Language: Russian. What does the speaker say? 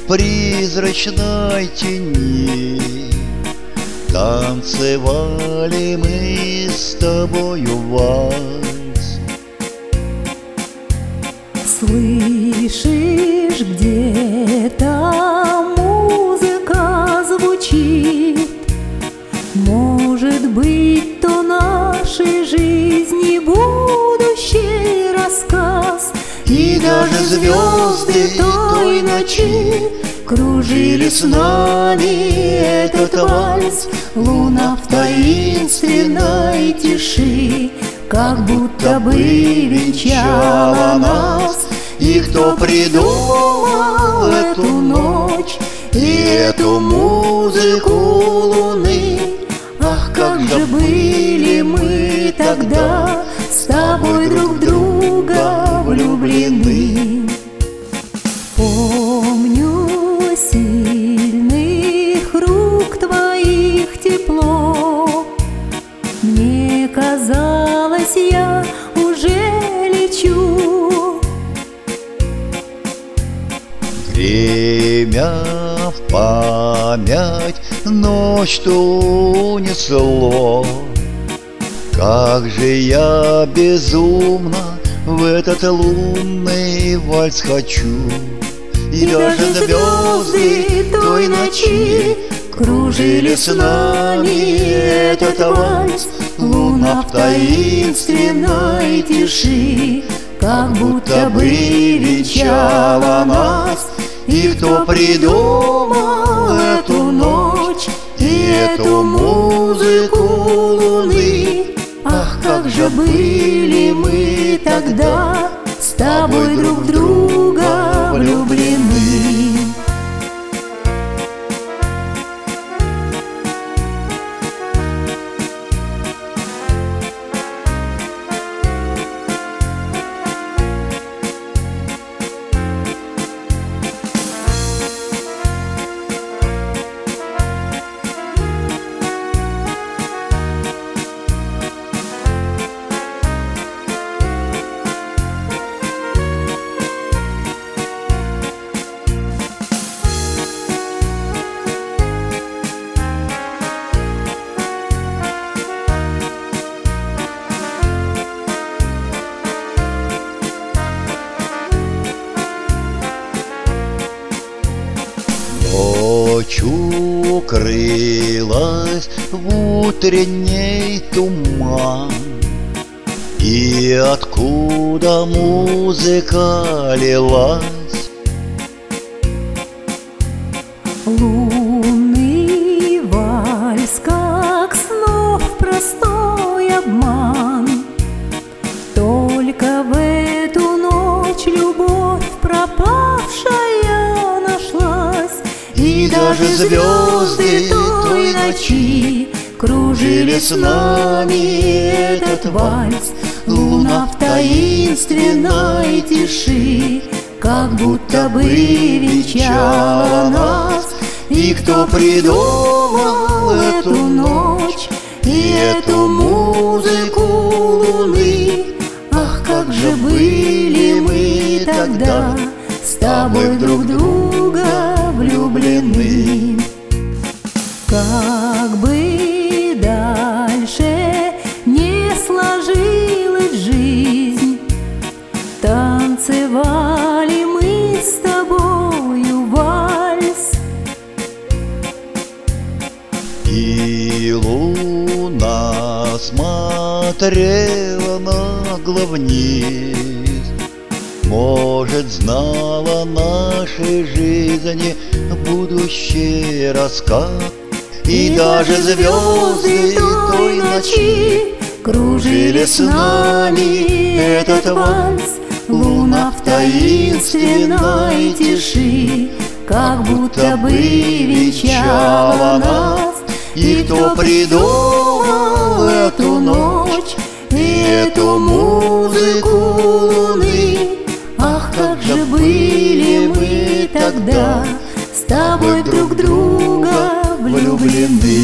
призрачной тени танцевали мы с тобою вальс. Слышишь, где-то музыка звучит, может быть, то нашей жизни будущий рассказ. И даже звезды той ночи кружили с нами этот вальс. Луна в таинственной тиши как будто бы венчала нас. И кто придумал эту ночь и эту музыку луны? Ах, как же были мы тогда с тобой друг в друга влюблены. Помню сильных рук твоих тепло, мне казалось, я уже лечу. Время в память ночь что унесло. Как же я безумно в этот лунный вальс хочу. И даже звезды той ночи кружили с нами этот вальс. Луна в таинственной тиши как будто бы венчала нас. И кто придумал эту ночь и эту музыку луны? Ах, как же были мы тогда с тобой друг в друга влюблены. Ночь укрылась в утренний туман, и откуда музыка лилась? Лунный вальс, как снов простой обман. Только в эту ночь любовь пропавшая нашлась. И даже звезды той ночи кружили с нами этот вальс. Луна в таинственной тиши как будто бы венчала нас. И кто придумал эту ночь и эту музыку луны? Ах, как же были мы тогда с тобой друг в друга влюблены. Как бы дальше не сложилась жизнь, танцевали мы с тобою вальс. И луна смотрела нагло вниз, может, знала нашей жизни будущий рассказ. И даже звезды той ночи кружили с нами этот вальс. Луна в таинственной тиши как будто бы венчала нас. И кто придумал эту ночь и эту музыку луны? Ах, как же были мы тогда с тобой друг в друга влюблены.